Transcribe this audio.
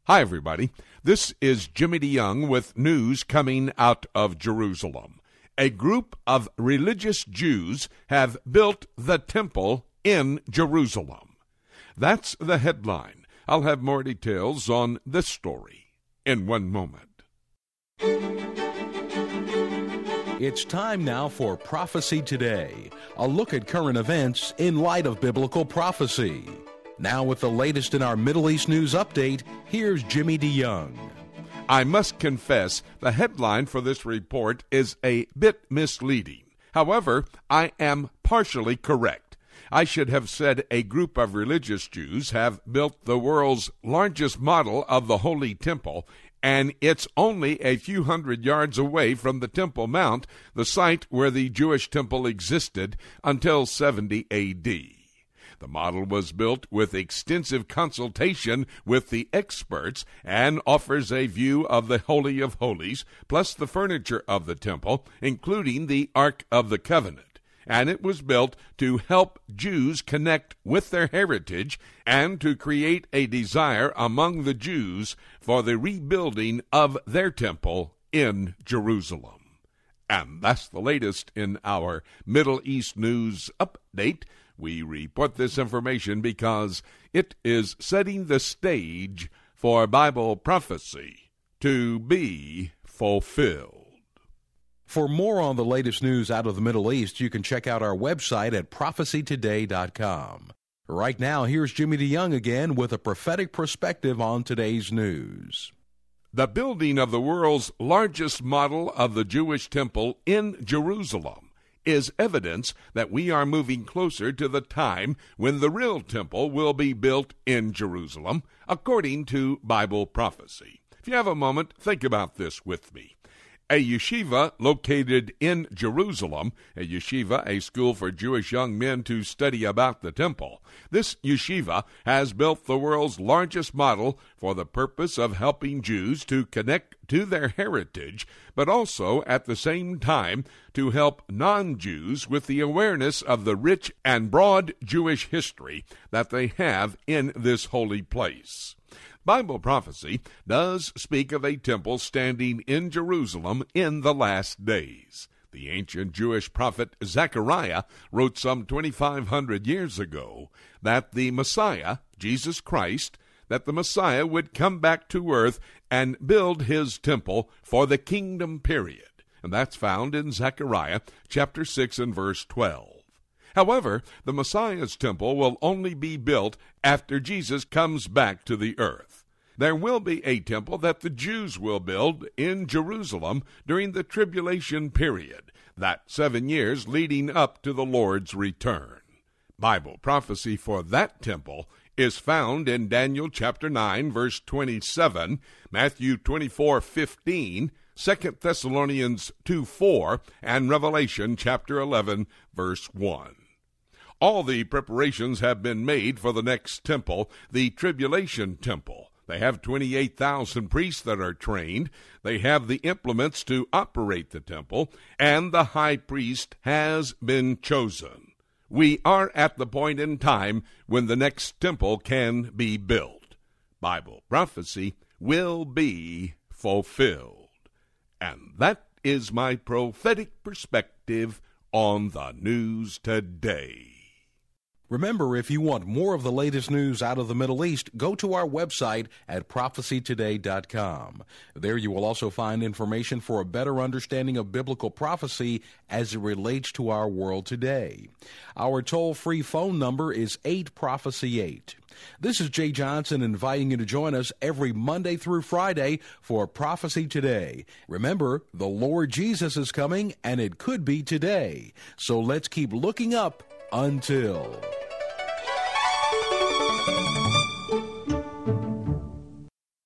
Hi, everybody. This is Jimmy DeYoung with news coming out of Jerusalem. A group of religious Jews have built the temple in Jerusalem. That's the headline. I'll have more details on this story in one moment. It's time now for Prophecy Today, a look at current events in light of biblical prophecy. Now with the latest in our Middle East news update, here's Jimmy DeYoung. I must confess, the headline for this report is a bit misleading. However, I am partially correct. I should have said a group of religious Jews have built the world's largest model of the Holy Temple, and it's only a few hundred yards away from the Temple Mount, the site where the Jewish temple existed until 70 A.D. The model was built with extensive consultation with the experts and offers a view of the Holy of Holies, plus the furniture of the temple, including the Ark of the Covenant. And it was built to help Jews connect with their heritage and to create a desire among the Jews for the rebuilding of their temple in Jerusalem. And that's the latest in our Middle East news update. We report this information because it is setting the stage for Bible prophecy to be fulfilled. For more on the latest news out of the Middle East, you can check out our website at prophecytoday.com. Right now, here's Jimmy DeYoung again with a prophetic perspective on today's news. The building of the world's largest model of the Jewish temple in Jerusalem is evidence that we are moving closer to the time when the real temple will be built in Jerusalem, according to Bible prophecy. If you have a moment, think about this with me. A yeshiva located in Jerusalem, a school for Jewish young men to study about the temple. This yeshiva has built the world's largest model for the purpose of helping Jews to connect to their heritage, but also at the same time to help non-Jews with the awareness of the rich and broad Jewish history that they have in this holy place. Bible prophecy does speak of a temple standing in Jerusalem in the last days. The ancient Jewish prophet Zechariah wrote some 2,500 years ago that the Messiah, Jesus Christ, that the Messiah would come back to earth and build his temple for the kingdom period. And that's found in Zechariah chapter 6 and verse 12. However, the Messiah's temple will only be built after Jesus comes back to the earth. There will be a temple that the Jews will build in Jerusalem during the tribulation period, that 7 years leading up to the Lord's return. Bible prophecy for that temple is found in Daniel chapter 9, verse 27, Matthew 24:15, 2 Thessalonians 2:4, and Revelation chapter 11, verse 1. All the preparations have been made for the next temple, the tribulation temple. They have 28,000 priests that are trained. They have the implements to operate the temple, and the high priest has been chosen. We are at the point in time when the next temple can be built. Bible prophecy will be fulfilled. And that is my prophetic perspective on the news today. Remember, if you want more of the latest news out of the Middle East, go to our website at prophecytoday.com. There you will also find information for a better understanding of biblical prophecy as it relates to our world today. Our toll-free phone number is 8-PROPHECY-8. This is Jay Johnson inviting you to join us every Monday through Friday for Prophecy Today. Remember, the Lord Jesus is coming, and it could be today. So let's keep looking up until...